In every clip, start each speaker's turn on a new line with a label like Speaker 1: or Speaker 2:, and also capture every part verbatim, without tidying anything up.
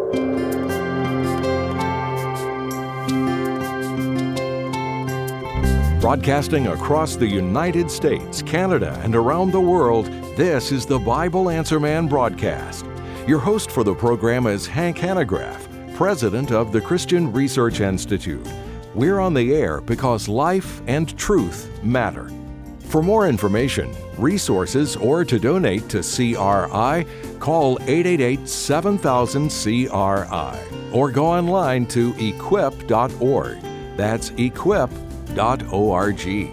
Speaker 1: Broadcasting across the United States, Canada, and around the world, this is the Bible Answer Man broadcast. Your host for the program is Hank Hanegraaff, president of the Christian Research Institute. We're on the air because life and truth matter. For more information, resources, or to donate to C R I, call eight eight eight, seven thousand, C R I or go online to equip dot org. That's equip dot org.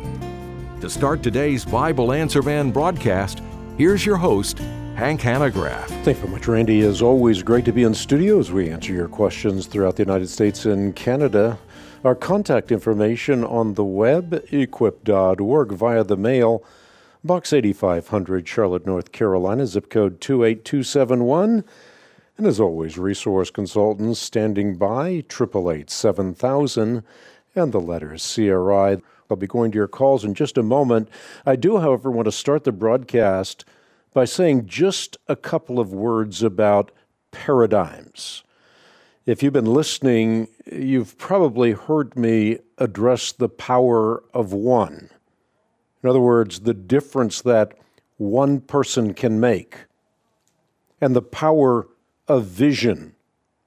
Speaker 1: To start today's Bible Answer Man broadcast, here's your host, Hank Hanegraaff.
Speaker 2: Thank you very much, Randy. As always, great to be in studio as we answer your questions throughout the United States and Canada. Our contact information on the web, equip dot org, via the mail, Box eighty-five hundred, Charlotte, North Carolina, zip code two eight two seven one. And as always, resource consultants standing by, eight eight eight, seven thousand, and the letters C R I. I'll be going to your calls in just a moment. I do, however, want to start the broadcast by saying just a couple of words about paradigms. If you've been listening, you've probably heard me address the power of one. In other words, the difference that one person can make, and the power of vision.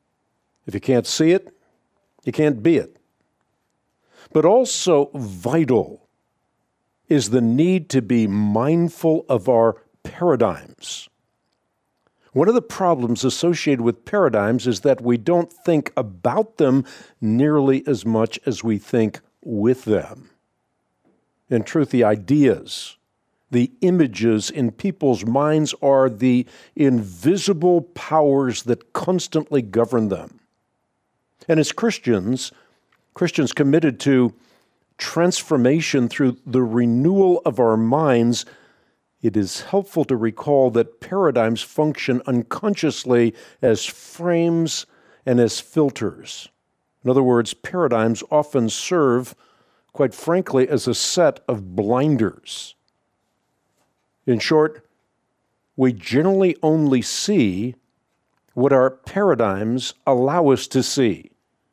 Speaker 2: If you can't see it, you can't be it. But also vital is the need to be mindful of our paradigms. One of the problems associated with paradigms is that we don't think about them nearly as much as we think with them. In truth, the ideas, the images in people's minds are the invisible powers that constantly govern them. And as Christians, Christians committed to transformation through the renewal of our minds, it is helpful to recall that paradigms function unconsciously as frames and as filters. In other words, paradigms often serve, quite frankly, as a set of blinders. In short, we generally only see what our paradigms allow us to see.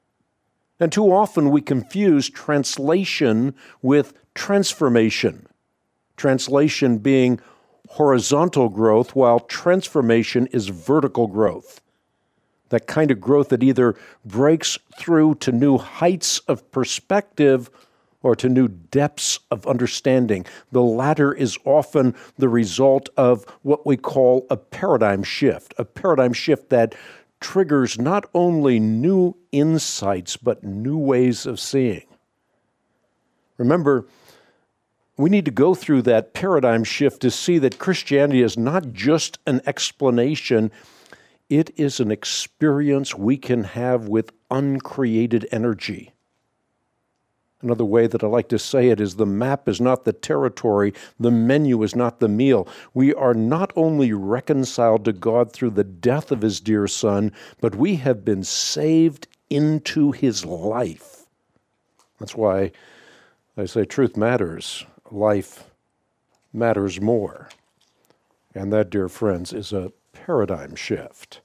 Speaker 2: And too often we confuse translation with transformation. Translation being horizontal growth, while transformation is vertical growth. That kind of growth that either breaks through to new heights of perspective or to new depths of understanding. The latter is often the result of what we call a paradigm shift, a paradigm shift that triggers not only new insights, but new ways of seeing. Remember, we need to go through that paradigm shift to see that Christianity is not just an explanation, it is an experience we can have with uncreated energy. Another way that I like to say it is the map is not the territory, the menu is not the meal. We are not only reconciled to God through the death of His dear Son, but we have been saved into His life. That's why I say truth matters, life matters more. And that, dear friends, is a paradigm shift.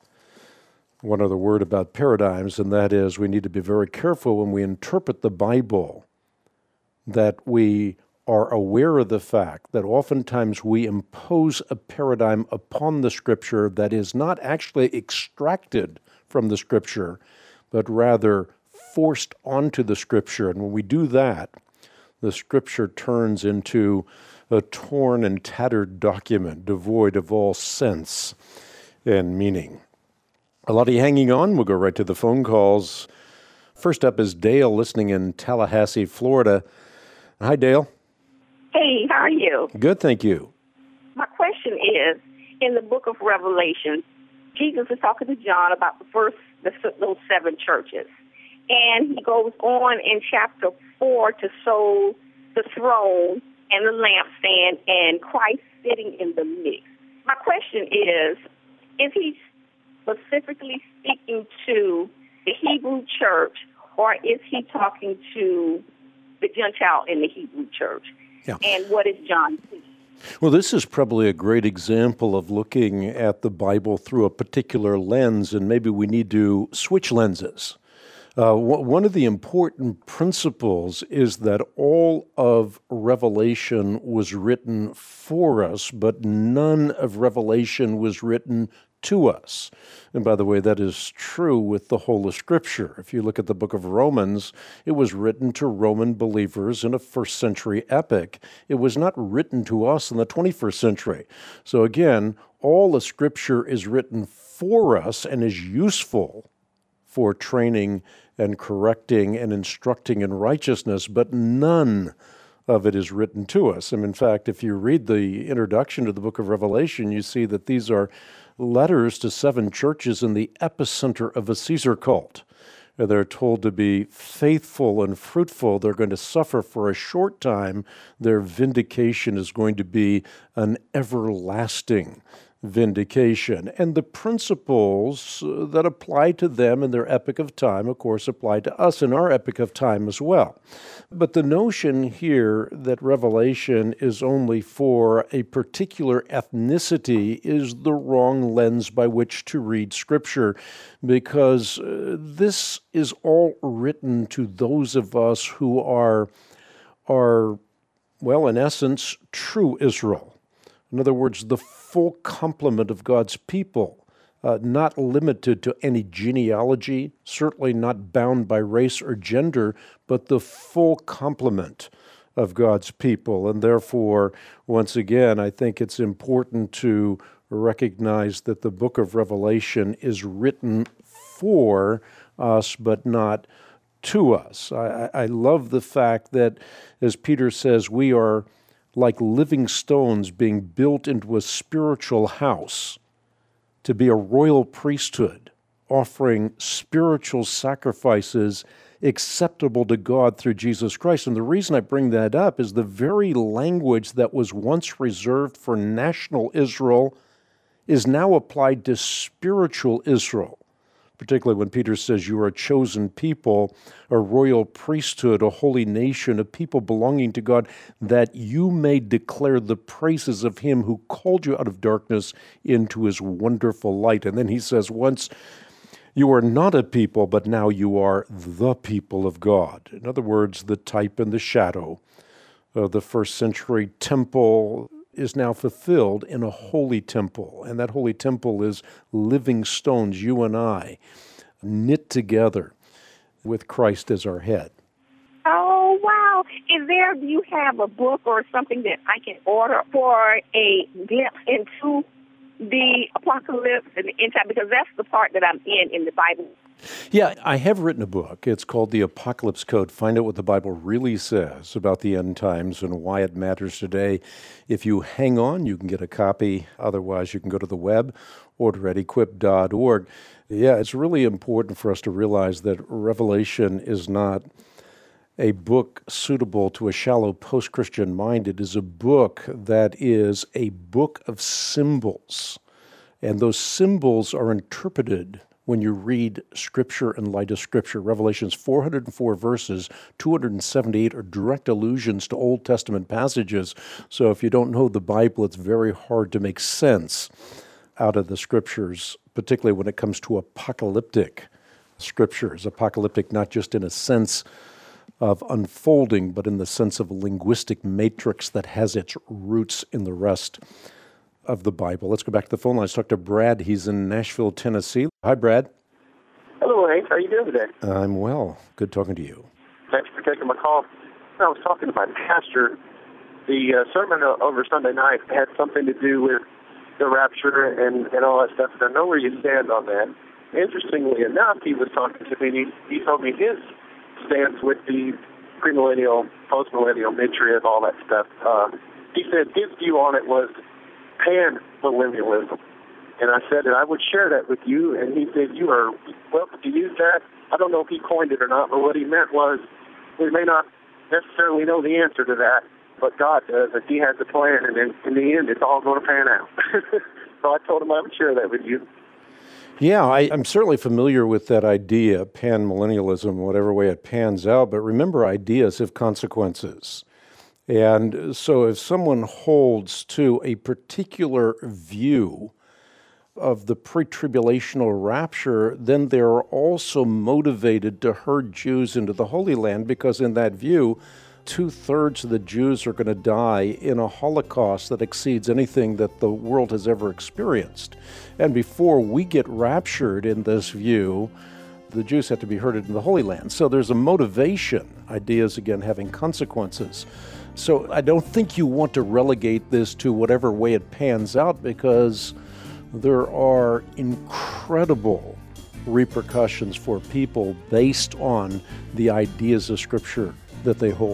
Speaker 2: One other word about paradigms, and that is we need to be very careful when we interpret the Bible that we are aware of the fact that oftentimes we impose a paradigm upon the Scripture that is not actually extracted from the Scripture, but rather forced onto the Scripture. And when we do that, the Scripture turns into a torn and tattered document devoid of all sense and meaning. A lot of you hanging on. We'll go right to the phone calls. First up is Dale, listening in Tallahassee, Florida. Hi, Dale.
Speaker 3: Hey, how are you?
Speaker 2: Good, thank you.
Speaker 3: My question is, in the book of Revelation, Jesus is talking to John about the first, the, those seven churches. And he goes on in chapter four to show the throne and the lampstand and Christ sitting in the midst. My question is, is he specifically speaking to the Hebrew church, or is he talking to the Gentile in the Hebrew church?
Speaker 2: Yeah.
Speaker 3: And what is John seeing?
Speaker 2: Well, this is probably a great example of looking at the Bible through a particular lens, and maybe we need to switch lenses. Uh, w- one of the important principles is that all of Revelation was written for us, but none of Revelation was written to us. And by the way, that is true with the whole of Scripture. If you look at the book of Romans, it was written to Roman believers in a first century epic. It was not written to us in the twenty-first century. So again, all the Scripture is written for us and is useful for training and correcting and instructing in righteousness, but none of it is written to us. And in fact, if you read the introduction to the book of Revelation, you see that these are letters to seven churches in the epicenter of a Caesar cult. They're told to be faithful and fruitful. They're going to suffer for a short time. Their vindication is going to be an everlasting vindication. And the principles that apply to them in their epoch of time, of course, apply to us in our epoch of time as well. But the notion here that Revelation is only for a particular ethnicity is the wrong lens by which to read Scripture, because uh, this is all written to those of us who are, are, well, in essence, true Israel. In other words, the full complement of God's people, uh, not limited to any genealogy, certainly not bound by race or gender, but the full complement of God's people. And therefore, once again, I think it's important to recognize that the book of Revelation is written for us, but not to us. I, I love the fact that, as Peter says, we are like living stones being built into a spiritual house to be a royal priesthood, offering spiritual sacrifices acceptable to God through Jesus Christ. And the reason I bring that up is the very language that was once reserved for national Israel is now applied to spiritual Israel, particularly when Peter says you are a chosen people, a royal priesthood, a holy nation, a people belonging to God, that you may declare the praises of Him who called you out of darkness into His wonderful light. And then he says, once you are not a people, but now you are the people of God. In other words, the type and the shadow of the first century temple is now fulfilled in a holy temple. And that holy temple is living stones, you and I, knit together with Christ as our head.
Speaker 3: Oh, wow. Is there, do you have a book or something that I can order for a glimpse into the apocalypse and the end time? Because that's the part that I'm in in the Bible.
Speaker 2: Yeah, I have written a book. It's called The Apocalypse Code. Find out what the Bible really says about the end times and why it matters today. If you hang on, you can get a copy. Otherwise, you can go to the web, order at equip dot org. Yeah, it's really important for us to realize that Revelation is not a book suitable to a shallow post-Christian mind. It is a book that is a book of symbols. And those symbols are interpreted when you read Scripture in light of Scripture. Revelation's four hundred four verses, two hundred seventy-eight are direct allusions to Old Testament passages. So if you don't know the Bible, it's very hard to make sense out of the Scriptures, particularly when it comes to apocalyptic Scriptures. Apocalyptic not just in a sense of unfolding, but in the sense of a linguistic matrix that has its roots in the rest of the Bible. Let's go back to the phone line. Let's talk to Brad. He's in Nashville, Tennessee. Hi, Brad.
Speaker 4: Hello, Hank. How are you doing today?
Speaker 2: I'm well. Good talking to you.
Speaker 4: Thanks for taking my call. I was talking to my pastor. The uh, sermon over Sunday night had something to do with the rapture and, and all that stuff. And I know where you stand on that. Interestingly enough, he was talking to me, and he, he told me his stance with the premillennial, postmillennial, mid-trib, all that stuff. Uh, he said his view on it was pan-millennialism. And I said that I would share that with you, and he said, you are welcome to use that. I don't know if he coined it or not, but what he meant was we may not necessarily know the answer to that, but God does, and He has a plan, and in, in the end, it's all going to pan out. So I told him I would share that with you.
Speaker 2: Yeah, I, I'm certainly familiar with that idea, pan-millennialism, whatever way it pans out, but remember, ideas have consequences. And so if someone holds to a particular view of the pre-tribulational rapture, then they're also motivated to herd Jews into the Holy Land, because in that view, two-thirds of the Jews are going to die in a Holocaust that exceeds anything that the world has ever experienced. And before we get raptured in this view, the Jews have to be herded in the Holy Land. So there's a motivation, ideas again having consequences. So I don't think you want to relegate this to whatever way it pans out, because there are incredible repercussions for people based on the ideas of Scripture that they hold.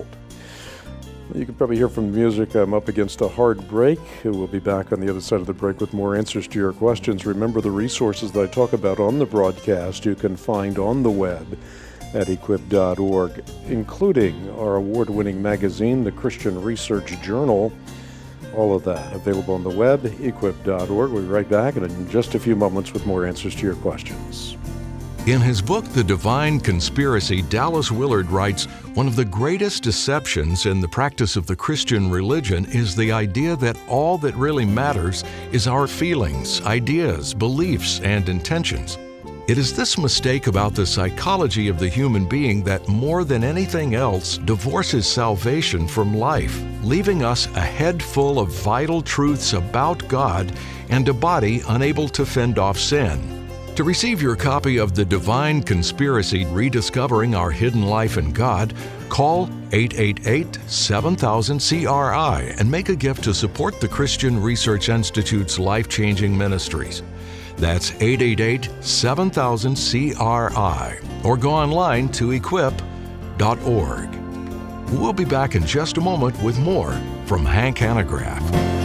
Speaker 2: You can probably hear from the music I'm up against a hard break. We'll be back on the other side of the break with more answers to your questions. Remember, the resources that I talk about on the broadcast you can find on the web at equip dot org, including our award-winning magazine, the Christian Research Journal. All of that available on the web, equip dot org. We'll be right back in just a few moments with more answers to your questions.
Speaker 1: In his book, The Divine Conspiracy, Dallas Willard writes, "One of the greatest deceptions in the practice of the Christian religion is the idea that all that really matters is our feelings, ideas, beliefs, and intentions. It is this mistake about the psychology of the human being that more than anything else divorces salvation from life, leaving us a head full of vital truths about God and a body unable to fend off sin." To receive your copy of The Divine Conspiracy, Rediscovering Our Hidden Life in God, call eight eight eight, seven thousand, C R I and make a gift to support the Christian Research Institute's life-changing ministries. That's eight eight eight, seven thousand, C R I, or go online to equip dot org. We'll be back in just a moment with more from Hank Hanegraaff.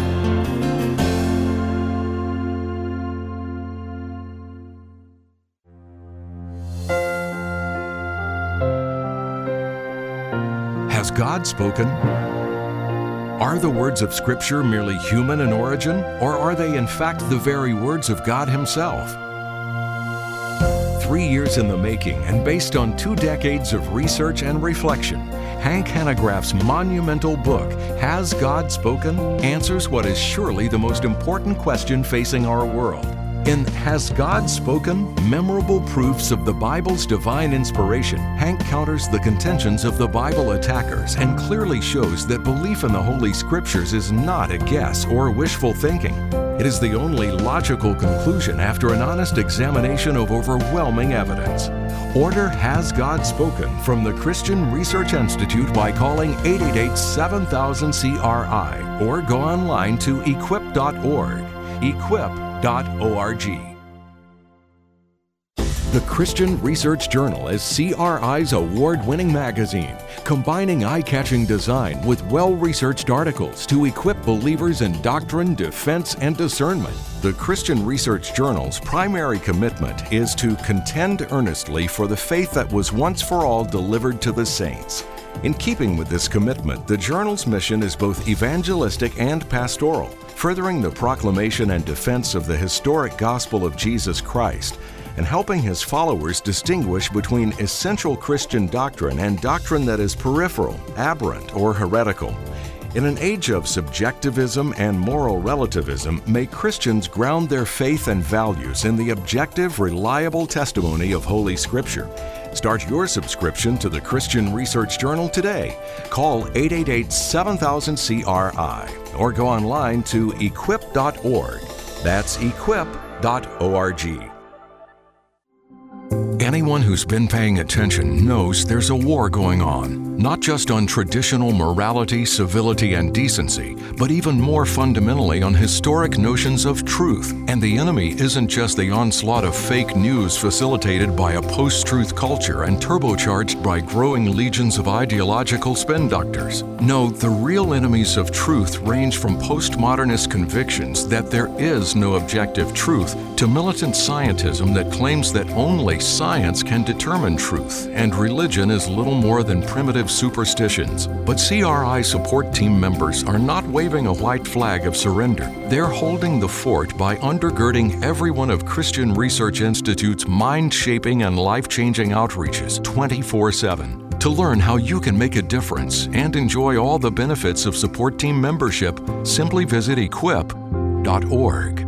Speaker 1: Has God spoken? Are the words of Scripture merely human in origin, or are they in fact the very words of God Himself? Three years in the making and based on two decades of research and reflection, Hank Hanegraaff's monumental book, Has God Spoken?, answers what is surely the most important question facing our world. In Has God Spoken? Memorable Proofs of the Bible's Divine Inspiration, Hank counters the contentions of the Bible attackers and clearly shows that belief in the Holy Scriptures is not a guess or wishful thinking. It is the only logical conclusion after an honest examination of overwhelming evidence. Order Has God Spoken from the Christian Research Institute by calling eight eight eight, seven thousand, C R I or go online to equip dot org. equip dot org. The Christian Research Journal is C R I's award-winning magazine, combining eye-catching design with well-researched articles to equip believers in doctrine, defense, and discernment. The Christian Research Journal's primary commitment is to contend earnestly for the faith that was once for all delivered to the saints. In keeping with this commitment, the journal's mission is both evangelistic and pastoral, furthering the proclamation and defense of the historic gospel of Jesus Christ, and helping his followers distinguish between essential Christian doctrine and doctrine that is peripheral, aberrant, or heretical. In an age of subjectivism and moral relativism, may Christians ground their faith and values in the objective, reliable testimony of Holy Scripture. Start your subscription to the Christian Research Journal today. Call eight eight eight, seven thousand, C R I or go online to equip dot org. That's equip dot org. Anyone who's been paying attention knows there's a war going on, not just on traditional morality, civility, and decency, but even more fundamentally on historic notions of truth. And the enemy isn't just the onslaught of fake news facilitated by a post-truth culture and turbocharged by growing legions of ideological spin doctors. No, the real enemies of truth range from postmodernist convictions that there is no objective truth to militant scientism that claims that only science can determine truth, and religion is little more than primitive superstitions. But C R I support team members are not waving a white flag of surrender. They're holding the fort by undergirding every one of Christian Research Institute's mind-shaping and life-changing outreaches twenty-four seven. To learn how you can make a difference and enjoy all the benefits of support team membership, simply visit equip dot org.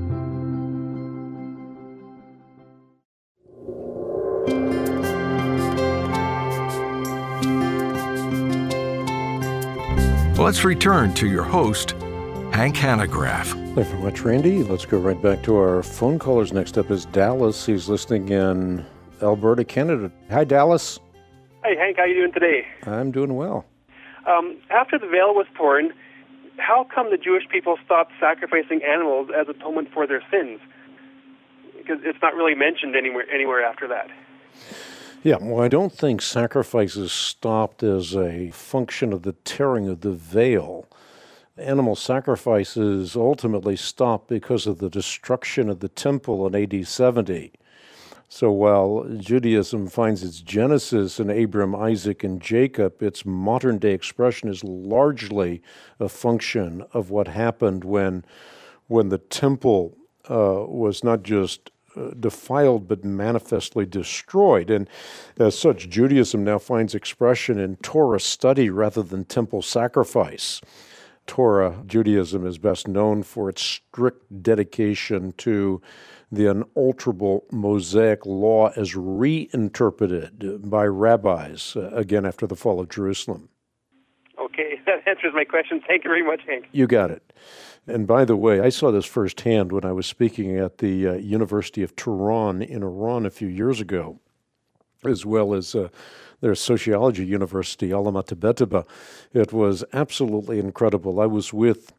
Speaker 1: Let's return to your host, Hank Hanegraaff.
Speaker 2: Thank you very much, Randy. Let's go right back to our phone callers. Next up is Dallas. He's listening in Alberta, Canada. Hi, Dallas.
Speaker 5: Hey, Hank, how you doing today?
Speaker 2: I'm doing well.
Speaker 5: Um, after the veil was torn, how come the Jewish people stopped sacrificing animals as atonement for their sins? Because it's not really mentioned anywhere anywhere after that.
Speaker 2: Yeah, well, I don't think sacrifices stopped as a function of the tearing of the veil. Animal sacrifices ultimately stopped because of the destruction of the temple in A D seventy. So while Judaism finds its genesis in Abram, Isaac, and Jacob, its modern-day expression is largely a function of what happened when, when the temple uh, was not just uh, defiled but manifestly destroyed. And as such, Judaism now finds expression in Torah study rather than temple sacrifice. Torah Judaism is best known for its strict dedication to the unalterable Mosaic law as reinterpreted by rabbis, uh, again after the fall of Jerusalem.
Speaker 5: Okay, that answers my question. Thank you very much, Hank.
Speaker 2: You got it. And by the way, I saw this firsthand when I was speaking at the uh, University of Tehran in Iran a few years ago, as well as uh, their sociology university, Alamat Betaba. It was absolutely incredible. I was with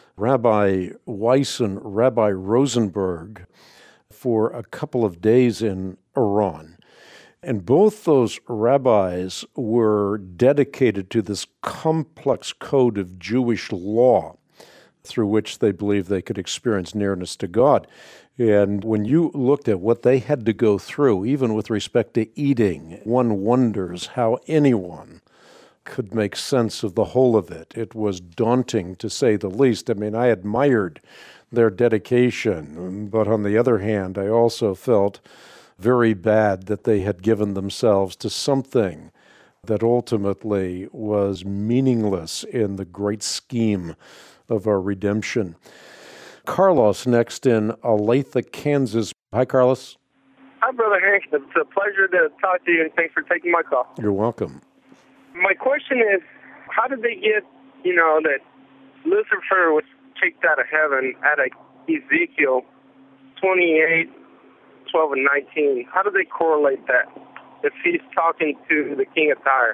Speaker 2: Rabbi Weiss and Rabbi Rosenberg for a couple of days in Iran. And both those rabbis were dedicated to this complex code of Jewish law through which they believed they could experience nearness to God. And when you looked at what they had to go through, even with respect to eating, one wonders how anyone could make sense of the whole of it. It was daunting, to say the least. I mean, I admired their dedication, but on the other hand, I also felt very bad that they had given themselves to something that ultimately was meaningless in the great scheme of our redemption. Carlos next in Olathe, Kansas. Hi, Carlos.
Speaker 6: Hi, Brother Hank. It's a pleasure to talk to you, and thanks for taking my call.
Speaker 2: You're welcome.
Speaker 6: My question is, how did they get, you know, that Lucifer was kicked out of heaven at Ezekiel twenty-eight, twelve, and nineteen? How do they correlate that if he's talking to the king of Tyre?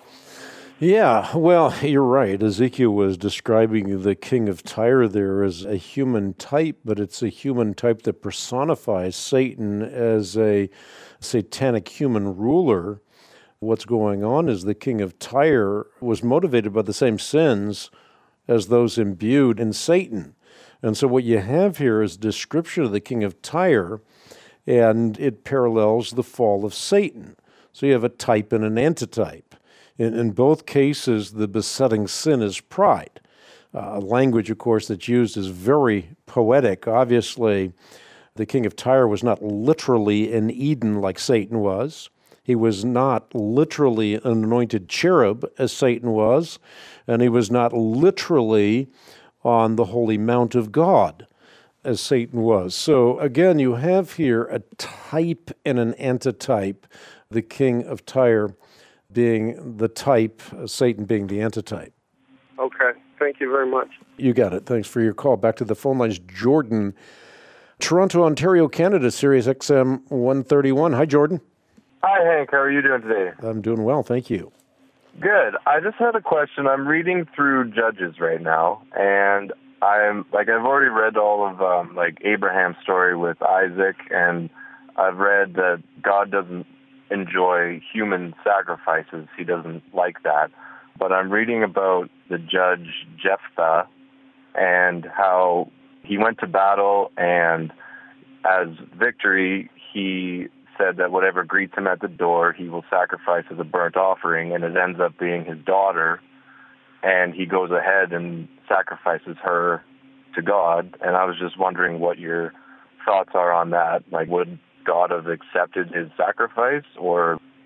Speaker 2: Yeah, well, you're right. Ezekiel was describing the king of Tyre there as a human type, but it's a human type that personifies Satan as a satanic human ruler. What's going on is the king of Tyre was motivated by the same sins as those imbued in Satan. And so what you have here is a description of the king of Tyre, and it parallels the fall of Satan. So you have a type and an antitype. In, in both cases, the besetting sin is pride. Uh, language, of course, that's used is very poetic. Obviously, the king of Tyre was not literally in Eden like Satan was. He was not literally an anointed cherub as Satan was, and he was not literally on the holy mount of God as Satan was. So again, you have here a type and an antitype, the king of Tyre being the type, Satan being the antitype.
Speaker 6: Okay, thank you very much.
Speaker 2: You got it. Thanks for your call. Back to the phone lines. Jordan, Toronto, Ontario, Canada, Sirius X M one thirty-one. Hi, Jordan.
Speaker 7: Hi, Hank. How are you doing today?
Speaker 2: I'm doing well, thank you.
Speaker 7: Good. I just had a question. I'm reading through Judges right now, and I'm like I've already read all of um, like Abraham's story with Isaac, and I've read that God doesn't enjoy human sacrifices. He doesn't like that. But I'm reading about the judge Jephthah and how he went to battle, and as victory, he said that whatever greets him at the door, he will sacrifice as a burnt offering, and it ends up being his daughter, and he goes ahead and sacrifices her to God. And I was just wondering what your thoughts are on that. Like, would God have accepted his sacrifice, or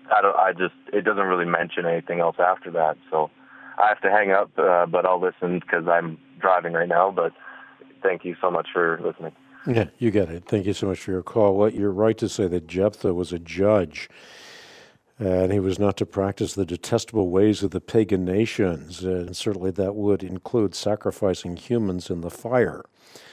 Speaker 7: I don't. I just it doesn't really mention anything else after that. So I have to hang up, uh, but I'll listen because I'm driving right now. But thank you so much for listening.
Speaker 2: Yeah, you get it. Thank you so much for your call. Well, you're right to say that Jephthah was a judge, and he was not to practice the detestable ways of the pagan nations, and certainly that would include sacrificing humans in the fire.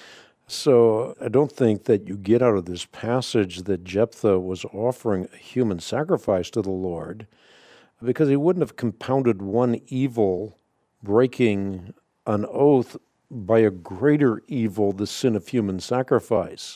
Speaker 2: So I don't think that you get out of this passage that Jephthah was offering a human sacrifice to the Lord, because he wouldn't have compounded one evil, breaking an oath, by a greater evil, the sin of human sacrifice.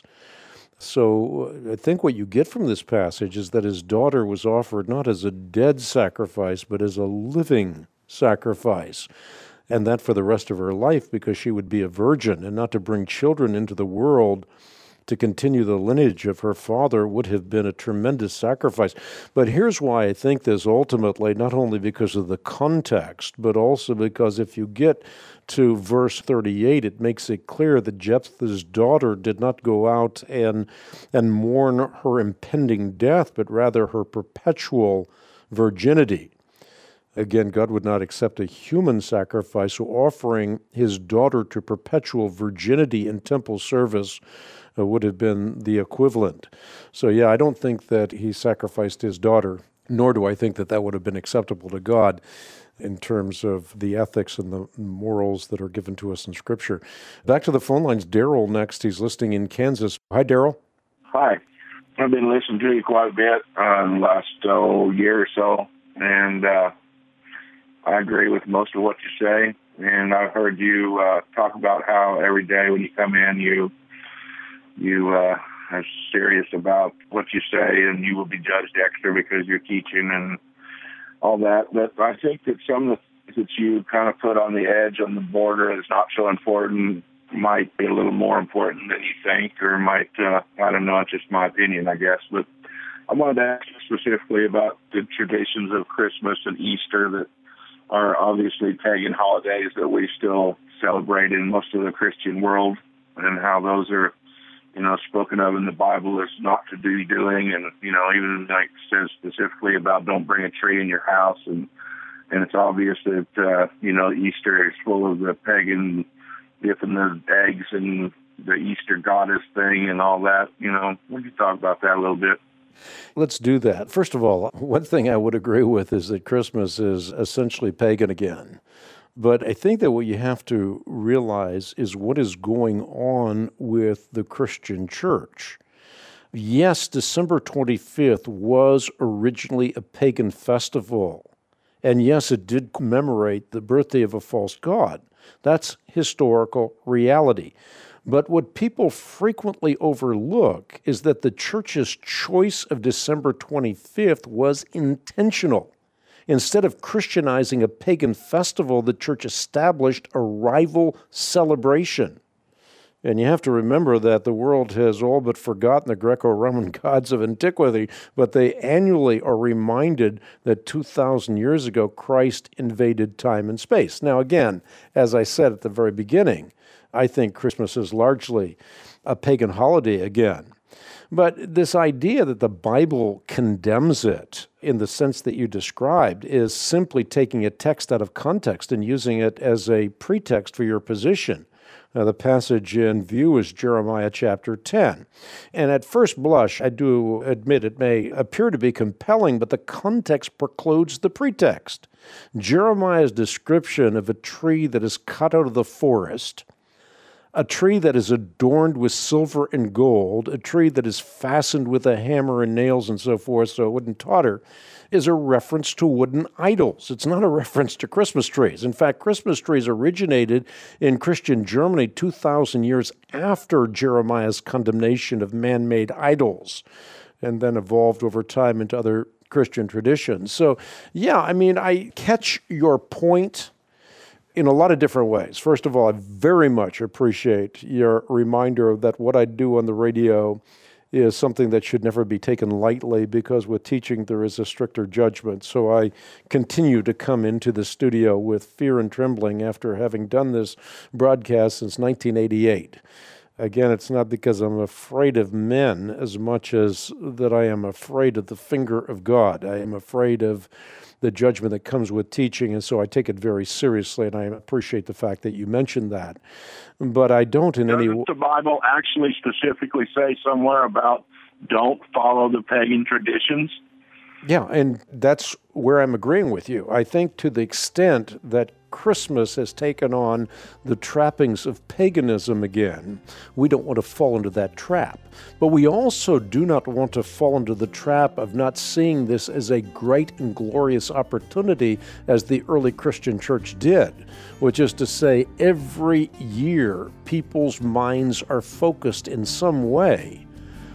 Speaker 2: So I think what you get from this passage is that his daughter was offered not as a dead sacrifice, but as a living sacrifice, and that for the rest of her life, because she would be a virgin, and not to bring children into the world to continue the lineage of her father would have been a tremendous sacrifice. But here's why I think this ultimately, not only because of the context, but also because if you get to verse thirty-eight, it makes it clear that Jephthah's daughter did not go out and, and mourn her impending death, but rather her perpetual virginity. Again, God would not accept a human sacrifice, so offering his daughter to perpetual virginity in temple service uh, would have been the equivalent. So yeah, I don't think that he sacrificed his daughter, nor do I think that that would have been acceptable to God in terms of the ethics and the morals that are given to us in Scripture. Back to the phone lines. Daryl next. He's listening in Kansas. Hi, Daryl.
Speaker 8: Hi. I've been listening to you quite a bit uh, in the last oh, year or so, and uh, I agree with most of what you say. And I've heard you uh, talk about how every day when you come in, you you uh, are serious about what you say, and you will be judged extra because you're teaching and all that. But I think that some of the things that you kind of put on the edge, on the border, is not so important, might be a little more important than you think, or might, uh, I don't know, it's just my opinion, I guess. But I wanted to ask specifically about the traditions of Christmas and Easter that are obviously pagan holidays that we still celebrate in most of the Christian world, and how those are, you know, spoken of in the Bible as not to be doing, and, you know, even like says specifically about don't bring a tree in your house, and and it's obvious that, uh, you know, Easter is full of the pagan dipping the eggs and the Easter goddess thing and all that. You know, we could talk about that a little bit.
Speaker 2: Let's do that. First of all, one thing I would agree with is that Christmas is essentially pagan again. But I think that what you have to realize is what is going on with the Christian church. Yes, December twenty-fifth was originally a pagan festival. And yes, it did commemorate the birthday of a false god. That's historical reality. But what people frequently overlook is that the church's choice of December twenty-fifth was intentional. Instead of Christianizing a pagan festival, the church established a rival celebration. And you have to remember that the world has all but forgotten the Greco-Roman gods of antiquity, but they annually are reminded that two thousand years ago, Christ invaded time and space. Now, again, as I said at the very beginning, I think Christmas is largely a pagan holiday again. But this idea that the Bible condemns it in the sense that you described is simply taking a text out of context and using it as a pretext for your position. Now, the passage in view is Jeremiah chapter ten. And at first blush, I do admit it may appear to be compelling, but the context precludes the pretext. Jeremiah's description of a tree that is cut out of the forest, a tree that is adorned with silver and gold, a tree that is fastened with a hammer and nails and so forth so it wouldn't totter, is a reference to wooden idols. It's not a reference to Christmas trees. In fact, Christmas trees originated in Christian Germany two thousand years after Jeremiah's condemnation of man-made idols, and then evolved over time into other Christian traditions. So, yeah, I mean, I catch your point in a lot of different ways. First of all, I very much appreciate your reminder that what I do on the radio is something that should never be taken lightly, because with teaching there is a stricter judgment. So I continue to come into the studio with fear and trembling after having done this broadcast since nineteen eighty-eight. Again, it's not because I'm afraid of men as much as that I am afraid of the finger of God. I am afraid of the judgment that comes with teaching, and so I take it very seriously, and I appreciate the fact that you mentioned that. But I don't in any way...
Speaker 8: Doesn't the Bible actually specifically say somewhere about don't follow the pagan traditions?
Speaker 2: Yeah, and that's where I'm agreeing with you. I think to the extent that Christmas has taken on the trappings of paganism again, we don't want to fall into that trap. But we also do not want to fall into the trap of not seeing this as a great and glorious opportunity as the early Christian church did, which is to say every year people's minds are focused in some way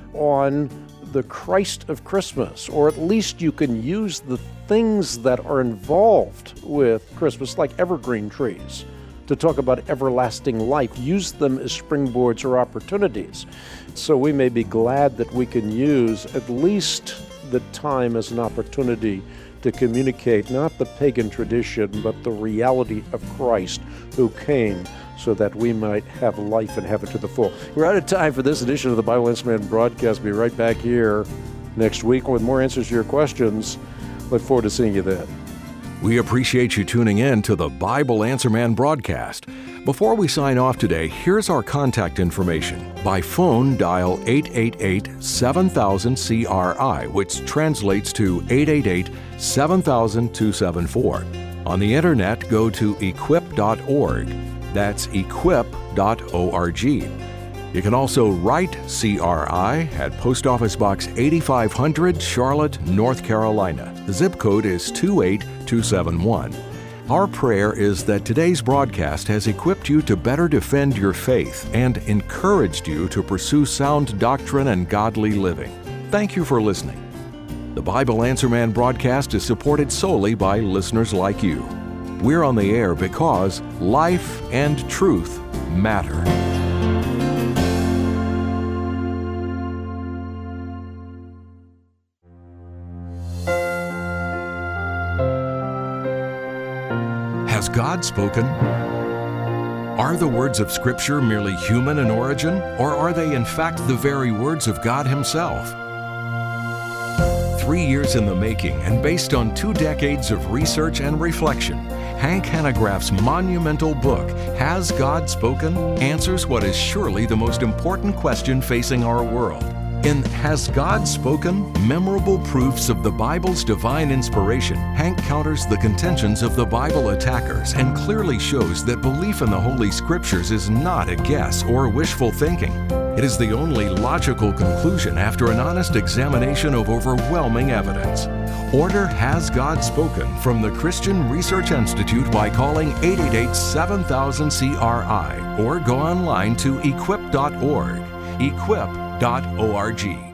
Speaker 2: on the Christ of Christmas, or at least you can use the things that are involved with Christmas, like evergreen trees, to talk about everlasting life. Use them as springboards or opportunities. So we may be glad that we can use at least the time as an opportunity to communicate not the pagan tradition, but the reality of Christ who came so that we might have life and have it to the full. We're out of time for this edition of the Bible Answer Man broadcast. Be right back here next week with more answers to your questions. Look forward to seeing you then.
Speaker 1: We appreciate you tuning in to the Bible Answer Man broadcast. Before we sign off today, here's our contact information. By phone, dial eight eight eight, seven thousand, C R I, which translates to eight eight eight, seven thousand, two seven four. On the internet, go to equip dot org. That's equip dot org. You can also write C R I at Post Office Box eighty-five hundred, Charlotte, North Carolina. The zip code is two eight two seven one. Our prayer is that today's broadcast has equipped you to better defend your faith and encouraged you to pursue sound doctrine and godly living. Thank you for listening. The Bible Answer Man broadcast is supported solely by listeners like you. We're on the air because life and truth matter. Has God spoken? Are the words of Scripture merely human in origin, or are they in fact the very words of God Himself? Three years in the making and based on two decades of research and reflection, Hank Hanegraaff's monumental book, Has God Spoken?, answers what is surely the most important question facing our world. In Has God Spoken? Memorable Proofs of the Bible's Divine Inspiration, Hank counters the contentions of the Bible attackers and clearly shows that belief in the Holy Scriptures is not a guess or wishful thinking. It is the only logical conclusion after an honest examination of overwhelming evidence. Order Has God Spoken from the Christian Research Institute by calling eight eight eight, seven thousand, C R I or go online to equip dot org. equip dot org.